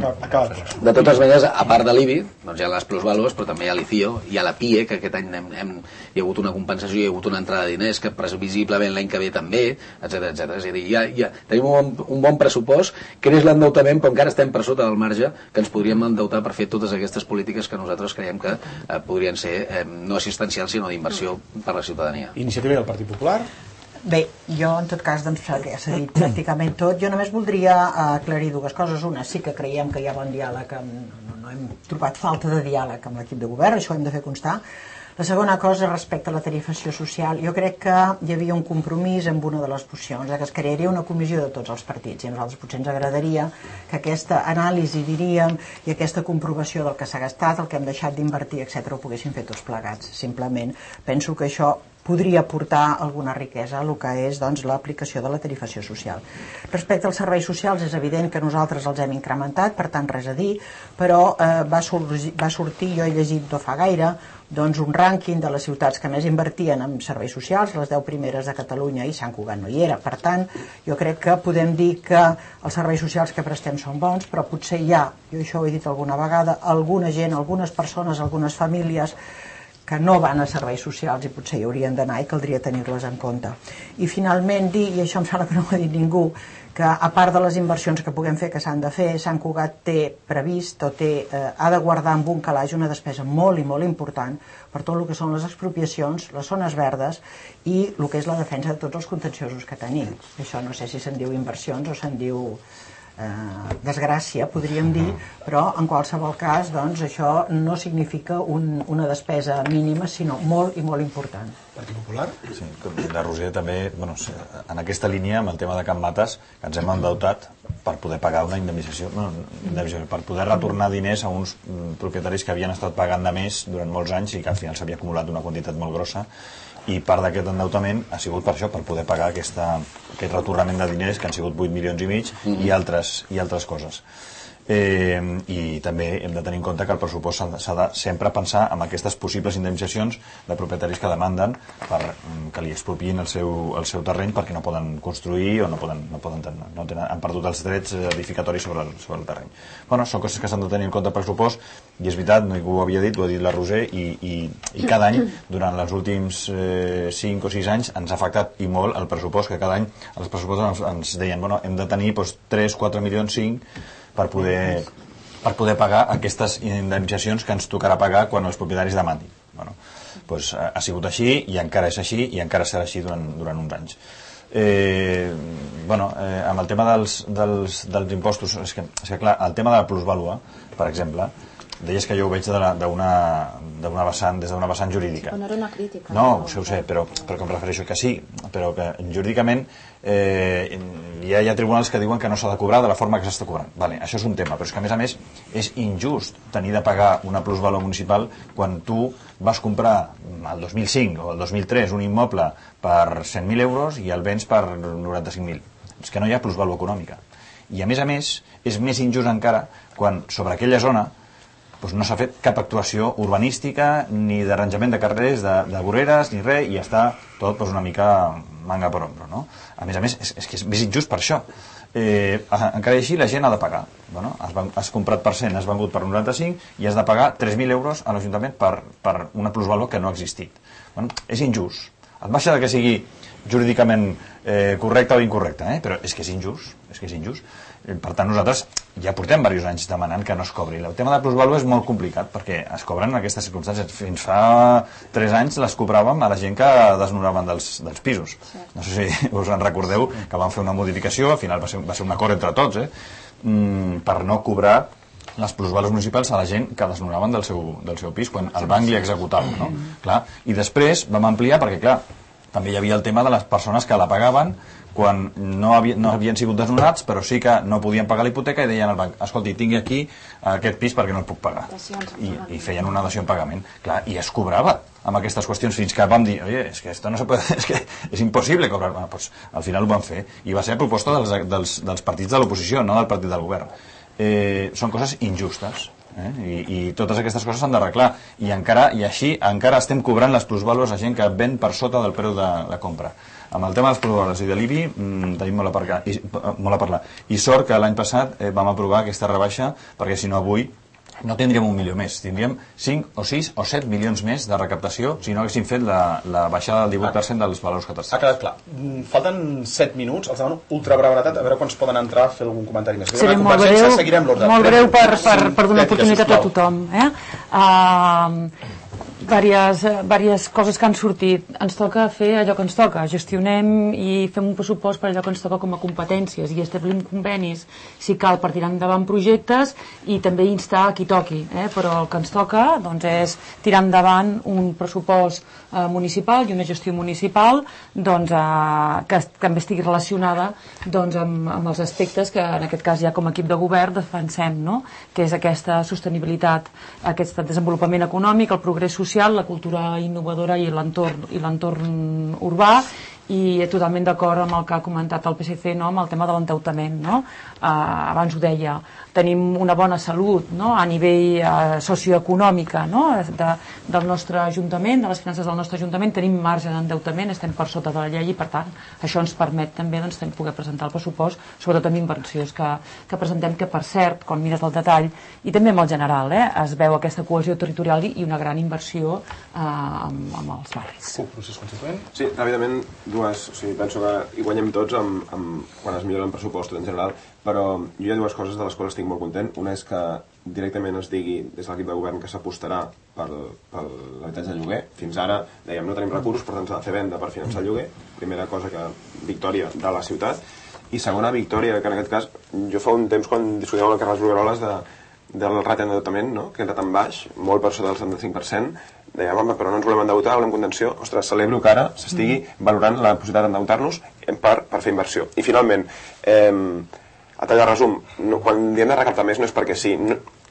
de totes maneres, a part de l'I B I, doncs hi ha les plusvàlues, però també hi ha l'I C I O, hi ha la P I E, que aquest any hem, hem, hi ha hagut una compensació, hi ha hagut una entrada de diners, que previsiblement l'any que ve també, etcètera, etcètera. És a dir, ja, ja tenim un, un bon pressupost, creix l'endeutament, però encara estem per sota del marge que ens podríem endeutar per fer totes aquestes polítiques que nosaltres creiem que eh, podrien ser eh, no assistencials, sinó d'inversió per a la ciutadania. Iniciativa del Partit Popular? Bé, jo en tot cas doncs, ja s'ha dit pràcticament tot. Jo només voldria aclarir dues coses. Una, sí que creiem que hi ha bon diàleg, no, no hem trobat falta de diàleg amb l'equip de govern, això ho hem de fer constar. La segona cosa, respecte a la tarifació social, jo crec que hi havia un compromís amb una de les mocions, que es crearia una comissió de tots els partits, i a nosaltres potser ens agradaria que aquesta anàlisi, diríem, i aquesta comprovació del que s'ha gastat, el que hem deixat d'invertir, etcètera, ho poguéssim fer tots plegats. Simplement penso que això podria portar alguna riquesa a el que és doncs, l'aplicació de la tarifació social. Respecte als serveis socials, és evident que nosaltres els hem incrementat, per tant res a dir, però eh, va, sorgir, va sortir, jo he llegit no fa gaire, doncs un rànquing de les ciutats que més invertien en serveis socials, les deu primeres de Catalunya, i Sant Cugat no hi era. Per tant, jo crec que podem dir que els serveis socials que prestem són bons, però potser hi ha, jo això ho he dit alguna vegada, alguna gent, algunes persones, algunes famílies que no van a serveis socials i potser hi haurien d'anar i caldria tenir-les en compte. I finalment dir, i això em sembla que no ho ha dit ningú, que a part de les inversions que puguem fer, que s'han de fer, Sant Cugat té previst o té, eh, ha de guardar amb un calaix una despesa molt i molt important per tot el que són les expropiacions, les zones verdes i el que és la defensa de tots els contenciosos que tenim. Això no sé si se'n diu inversions o se'n diu Eh, desgràcia, podríem dir, però en qualsevol cas doncs, això no significa un, una despesa mínima, sinó molt i molt important. Partit Popular? Sí, la Roser també, bueno, en aquesta línia, amb el tema de Can Mates, que ens hem endeutat per poder pagar una indemnització, bueno, indemnització per poder retornar diners a uns propietaris que havien estat pagant de més durant molts anys i que al final s'havia acumulat una quantitat molt grossa. i part d'aquest endeutament ha sigut per això, per poder pagar aquesta, aquest retornament de diners, que han sigut vuit milions i mig, mm-hmm. i, altres, i altres coses. Eh, i també hem de tenir en compte que el pressupost s'ha de sempre pensar en aquestes possibles indemnitzacions de propietaris que demanden per, que li expropiïn el seu, el seu terreny perquè no poden construir o no poden, no poden tenir, no tenen, han perdut els drets edificatoris sobre el, sobre el terreny. Bueno, són coses que s'han de tenir en compte al pressupost, i és veritat, ningú ho havia dit, ho ha dit la Roser, i, i, i cada any, durant els últims eh, cinc o sis anys, ens ha afectat i molt el pressupost, que cada any els pressupostos ens, ens deien, bueno, hem de tenir doncs, tres, quatre milions, cinc per poder, per poder pagar aquestes indemnitzacions que ens tocarà pagar quan els propietaris demandin. Bueno, doncs ha sigut així, i encara és així, i encara serà així durant, durant uns anys. Eh, bueno, eh, amb el tema dels, dels, dels impostos, és que, és que clar, el tema de la plusvàlua, per exemple, deies que jo ho veig d'una vessant, des d'una vessant jurídica. No era una crítica. No, ho sé, ho sé, però, però que em refereixo que sí, però que jurídicament eh, hi, ha, hi ha tribunals que diuen que no s'ha de cobrar de la forma que s'està cobrant. Vale, això és un tema, però és que a més a més és injust tenir de pagar una plusvàlua municipal quan tu vas comprar el dos mil cinc o el dos mil tres un immoble per cent mil euros i el vens per noranta-cinc mil. És que no hi ha plusvàlua econòmica. I a més a més és més injust encara quan sobre aquella zona doncs no s'ha fet cap actuació urbanística ni d'arranjament de carrers, de, de voreres, ni res, i està tot doncs, una mica manga per ombro, no? A més a més, és, és que és més injust per això. Eh, encara així, la gent ha de pagar. Bueno, has, has comprat per cent, has vengut per noranta-cinc i has de pagar tres mil euros a l'Ajuntament per, per una plusvàlua que no ha existit. Bueno, és injust. Et baixa de que sigui jurídicament eh, correcte o incorrecte, eh? Però és que és injust, és que és injust. Per tant, nosaltres ja portem diversos anys demanant que no es cobri. El tema de plusvàlua és molt complicat perquè es cobren en aquestes circumstàncies. Fins fa tres anys les cobràvem a la gent que desnonaven dels, dels pisos. No sé si us en recordeu que vam fer una modificació, al final va ser, va ser un acord entre tots, eh? mm, per no cobrar les plusvàlues municipals a la gent que desnonaven del seu, del seu pis quan el banc li executava. No? Clar. I després vam ampliar perquè, clar, també hi havia el tema de les persones que la pagaven quan no, havia, no havien sigut desnonats, però sí que no podien pagar la hipoteca i deien al banc, escolti, tingui aquí aquest pis perquè no el puc pagar. I, i feien una dació en pagament. Clar, i es cobrava amb aquestes qüestions fins que vam dir, oye, és que esto no se puede, és que és impossible cobrar. Bueno, pues, al final ho van fer. I va ser a proposta dels, dels, dels partits de l'oposició, no del partit del govern. Eh, són coses injustes. Eh? I, i totes aquestes coses s'han d'arreglar i encara i així encara estem cobrant les plusvàlues a gent que ven per sota del preu de la compra. Amb el tema de les plusvàlues i de l'I B I mmm, tenim molt a, parlar, i, molt a parlar i sort que l'any passat eh, vam aprovar aquesta rebaixa perquè si no avui no tindríem un milió més, tindríem cinc o sis o set milions més de recaptació si no haguéssim fet la, la baixada del divuit per cent dels valors catastrals. Ha quedat clar. Falten set minuts, els demano ultra brevetat, a veure quants poden entrar a fer algun comentari més. Seré molt breu, molt breu per, per, per donar oportunitat a tothom. Eh? Uh, Vàries, vàries coses que han sortit. Ens toca fer allò que ens toca, gestionem i fem un pressupost per allò que ens toca com a competències i establim convenis si cal per tirar endavant projectes i també instar a qui toqui, eh? Però el que ens toca doncs, és tirar endavant un pressupost eh, municipal i una gestió municipal doncs, eh, que també estigui relacionada doncs, amb, amb els aspectes que en aquest cas ja com a equip de govern defensem, no? Que és aquesta sostenibilitat, aquest desenvolupament econòmic, el progrés social, la cultura innovadora i l'entorn i l'entorn urbà i totalment d'acord amb el que ha comentat el P S C, no? Amb el tema de l'endeutament, no? Uh, abans ho deia, tenim una bona salut, no? A nivell uh, socioeconòmica, no? de, del nostre Ajuntament, de les finances del nostre Ajuntament, tenim marge d'endeutament, estem per sota de la llei i per tant això ens permet també doncs, poder presentar el pressupost, sobretot amb inversions que, que presentem, que per cert, quan mires el detall i també amb el general, eh, es veu aquesta cohesió territorial i una gran inversió uh, amb, amb els barris. Uh, procés constituent? Sí, ràpidament dues, o sigui, penso que hi guanyem tots amb, amb, quan es millora el pressupost en general, però jo hi ha dues coses de les quals estic molt content. Una és que directament es digui des de l'equip de govern que s'apostarà per, per l'habitatge de lloguer. Fins ara dèiem no tenim recursos, per tant s'ha de fer venda per finançar el lloguer. Primera cosa, que victòria de la ciutat. I segona victòria, que en aquest cas jo fa un temps quan discutíem amb el Carles Brugueroles de, del ràtio d'endeutament, no? Que era tan baix, molt per sota del setanta-cinc per cent, dèiem, home, però no ens volem endeutar, volem contenció. Ostres, celebro que ara s'estigui valorant la possibilitat d'endeutar-nos per, per fer inversió. I finalment, eh, a tall de resum, no, quan diem de recaptar més no és perquè sí, no,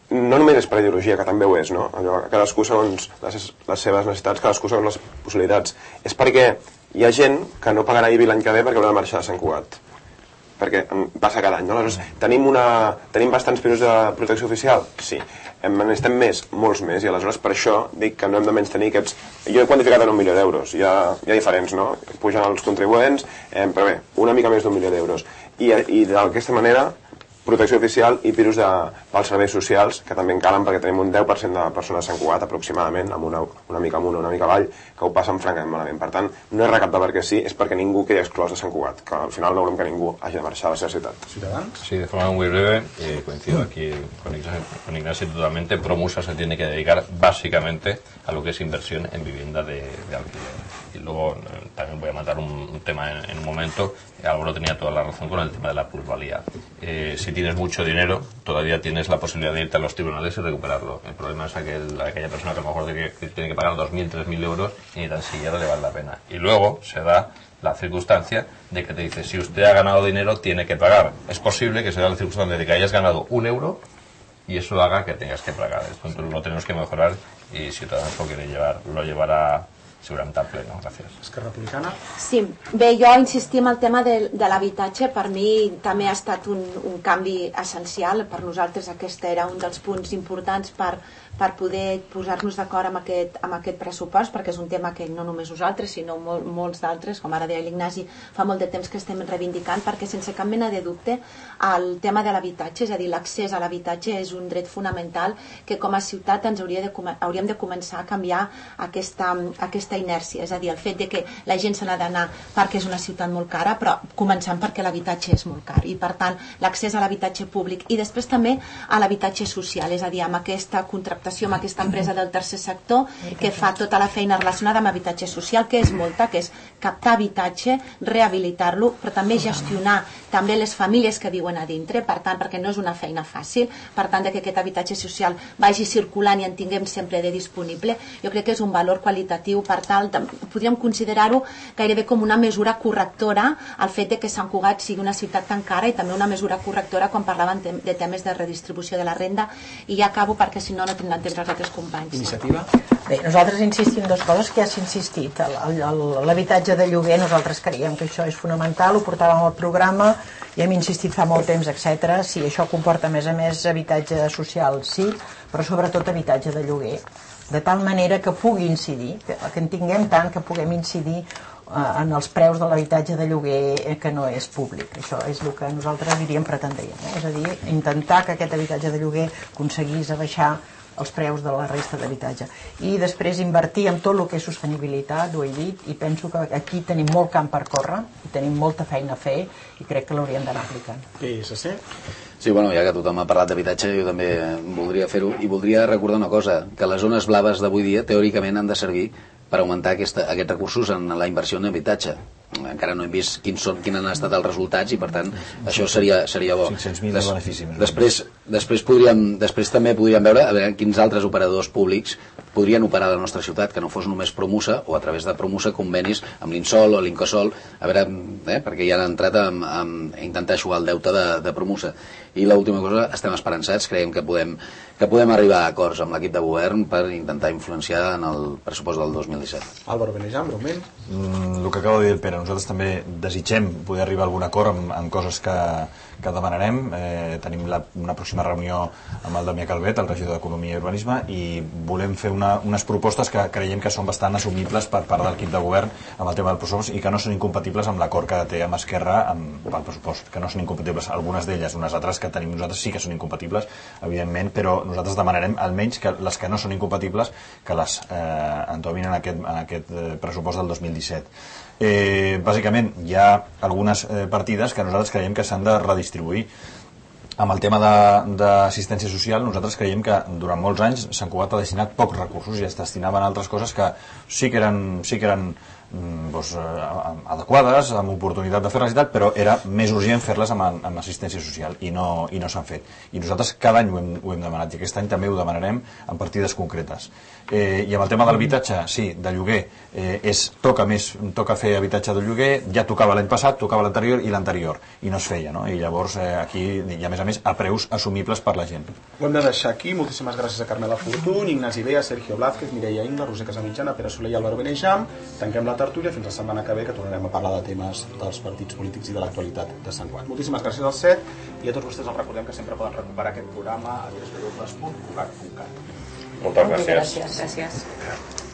no només és per ideologia, que també ho és, no? Allò, cadascú segons les, les seves necessitats, cadascú segons les possibilitats. És perquè hi ha gent que no pagarà I B I l'any que ve perquè haurà de marxar de Sant Cugat. Perquè passa cada any, no? Aleshores, tenim, una, tenim bastants pisos de protecció oficial? Sí. En necessitem més, molts més, i aleshores per això dic que no hem de menys tenir aquests... Jo he quantificat en un milió d'euros, hi, ha, hi ha diferents, no? Pugen els contribuents, eh, però bé, una mica més d'un milió d'euros. I, i d'aquesta manera, protecció oficial i pisos de, pels serveis socials, que també en calen perquè tenim un deu per cent de persones a Sant Cugat aproximadament, amb una, una mica amunt o una mica avall, que ho passen francament malament. Per tant, no és recaptar perquè sí, és perquè ningú quedi exclòs de Sant Cugat, que al final no volem que ningú hagi de marxar a la seva ciutat. Ciutadans? Sí, de forma muy breve, eh, coincido aquí con Ignacio, con Ignacio totalmente. Promusa se tiene que dedicar básicamente a lo que es inversión en vivienda de, de alquiler. Y luego eh, también voy a matar un, un tema en, en un momento. Álvaro tenía toda la razón con el tema de la plusvalía. Eh, si tienes mucho dinero, todavía tienes la posibilidad de irte a los tribunales y recuperarlo. El problema es aquel, aquella persona que a lo mejor tiene que, tiene que pagar dos mil, tres mil euros y ni tan siquiera le vale la pena. Y luego se da la circunstancia de que te dice, si usted ha ganado dinero, tiene que pagar. Es posible que se da la circunstancia de que hayas ganado un euro y eso haga que tengas que pagar. Entonces lo tenemos que mejorar y Ciutadans lo quiere llevar, lo llevará segurament al pleno. Gràcies. Esquerra Republicana? Sí, bé, jo insistim en el tema de, de l'habitatge. Per mi també ha estat un, un canvi essencial. Per nosaltres aquest era un dels punts importants per, per poder posar-nos d'acord amb, aquest, amb aquest pressupost, perquè és un tema que no només nosaltres, sinó mol, molts d'altres, com ara deia l'Ignasi, fa molt de temps que estem reivindicant, perquè sense cap mena de dubte el tema de l'habitatge, és a dir, l'accés a l'habitatge és un dret fonamental que com a ciutat ens hauria de, hauríem de començar a canviar aquesta, aquesta inèrcia, és a dir, el fet de que la gent se n'ha d'anar perquè és una ciutat molt cara, però començant perquè l'habitatge és molt car, i per tant l'accés a l'habitatge públic i després també a l'habitatge social, és a dir, amb aquesta contractació, amb aquesta empresa del tercer sector que fa tota la feina relacionada amb habitatge social, que és molta, que és captar habitatge, rehabilitar-lo, però també gestionar també les famílies que viuen a dintre, per tant, perquè no és una feina fàcil, per tant, que aquest habitatge social vagi circulant i en tinguem sempre de disponible, jo crec que és un valor qualitatiu, per tal, podríem considerar-ho gairebé com una mesura correctora al fet de que Sant Cugat sigui una ciutat tan cara i també una mesura correctora quan parlaven de temes de redistribució de la renda, i ja acabo perquè si no no tindran temps els altres companys. Iniciativa? Bé, nosaltres insistim en dues coses que ja s'ha insistit. L'habitatge de lloguer, nosaltres creiem que això és fonamental, ho portàvem al programa i hem insistit fa molt temps, etcètera. Sí, això comporta a més a més habitatge social, sí, però sobretot habitatge de lloguer, de tal manera que pugui incidir, que, que en tinguem tant que puguem incidir eh, en els preus de l'habitatge de lloguer que no és públic. Això és el que nosaltres diríem pretendríem, eh? És a dir, intentar que aquest habitatge de lloguer aconseguís abaixar els preus de la resta d'habitatge. I després invertir en tot el que és sostenibilitat, ho he dit, i penso que aquí tenim molt camp per córrer, i tenim molta feina a fer, i crec que l'hauríem d'anar aplicant. P S C? Sí, bueno, ja que tothom ha parlat d'habitatge, jo també voldria fer-ho, i voldria recordar una cosa, que les zones blaves d'avui dia teòricament han de servir per augmentar aquesta, aquests recursos en la inversió en habitatge. Encara no hem vist quins, són, quins han estat els resultats i per tant això seria, seria bo. cinc-cents mil de benefici. Després, després, podríem, després també podríem veure a veure quins altres operadors públics podrien operar a la nostra ciutat, que no fos només Promusa o a través de Promusa convenis amb l'Insol o l'Incosol, a veure, eh, perquè ja han entrat a, a, a intentar eixugar el deute de, de Promusa. I l'última cosa, estem esperançats, creiem que podem, que podem arribar a acords amb l'equip de govern per intentar influenciar en el pressupost del dos mil disset. Álvaro Benejam, breument. Mm, el que acaba de dir el Pere, nosaltres també desitgem poder arribar a algun acord amb, amb coses que, que demanarem. Eh, tenim la, una pròxima reunió amb el Damià Calvet, el regidor d'Economia i Urbanisme, i volem fer una, unes propostes que creiem que són bastant assumibles per part de l'equip de govern amb el tema del pressupost i que no són incompatibles amb l'acord que té amb Esquerra amb, pel pressupost, que no són incompatibles algunes d'elles, unes altres que tenim nosaltres sí que són incompatibles, evidentment, però nosaltres demanarem almenys que les que no són incompatibles que les eh, entomin en aquest, en aquest eh, pressupost del dos mil disset. Eh, bàsicament hi ha algunes eh, partides que nosaltres creiem que s'han de redistribuir. Amb el tema d'assistència social, nosaltres creiem que durant molts anys Sant Cugat ha destinat pocs recursos i es destinaven a altres coses que sí que eren, sí que eren doncs, adequades, amb oportunitat de fer-les i tal, però era més urgent fer-les amb, amb assistència social i no, i no s'han fet. I nosaltres cada any ho hem, ho hem demanat i aquest any també ho demanarem en partides concretes. Eh, I amb el tema de l'habitatge, sí, de lloguer, eh, és, toca més, toca fer habitatge de lloguer, ja tocava l'any passat, tocava l'anterior i l'anterior, i no es feia, no? I llavors eh, aquí, i a més a més, a preus assumibles per la gent. Ho hem de deixar aquí. Moltíssimes gràcies a Carmela Fortuny, Ignasi Bea, Sergio Blázquez, Mireia Ingla, Roser Casamitjana, Pere Soler i Álvaro Benejam. Tanquem la tertúlia fins la setmana que ve, que tornarem a parlar de temes dels partits polítics i de l'actualitat de Sant Joan. Moltíssimes gràcies als set i a tots vostès els recordem que sempre poden recuperar aquest programa a w w w punt cugat punt cat. Moltes gràcies. Gràcies. gràcies.